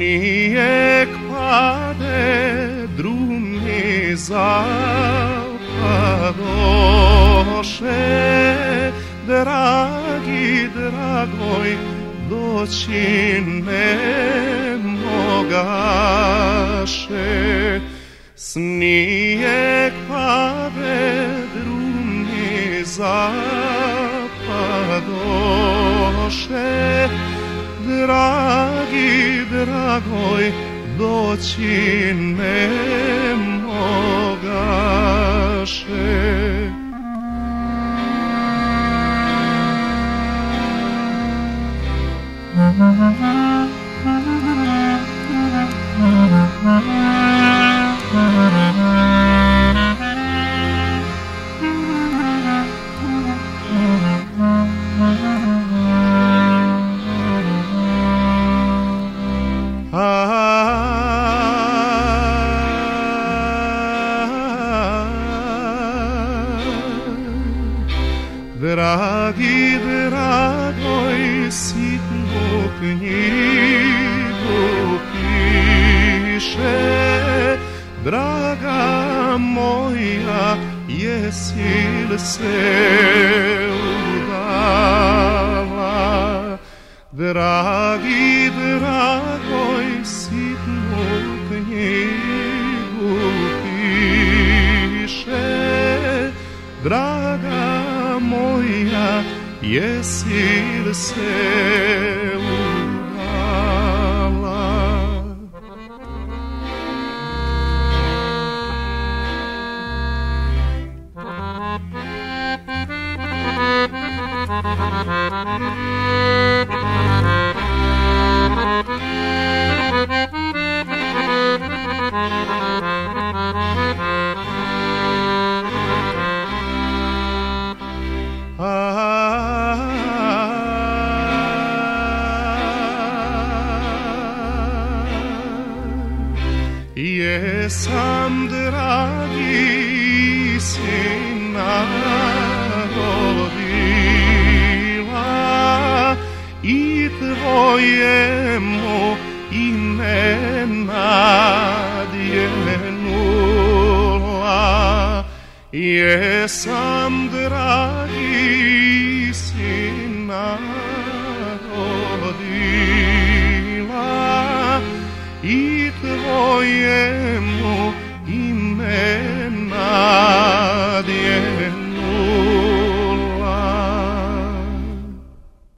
Snijeg pade, drumi zapadoše, dragi, dragoj, doći ne mogaše. Snijeg pade, drumi zapadoše, dragi, dragoj, doći ne mogaše. Dragi, dragoj, sitnu knjigu piše, draga moja, jesi li se udala? Dragi, dragoj, sitnu knjigu piše, draga moja, jesi li se udala? Jesam, dragi, sina rodila i tvojemu ime nadjenula. Jesam, dragi, sina rodila i tvojemu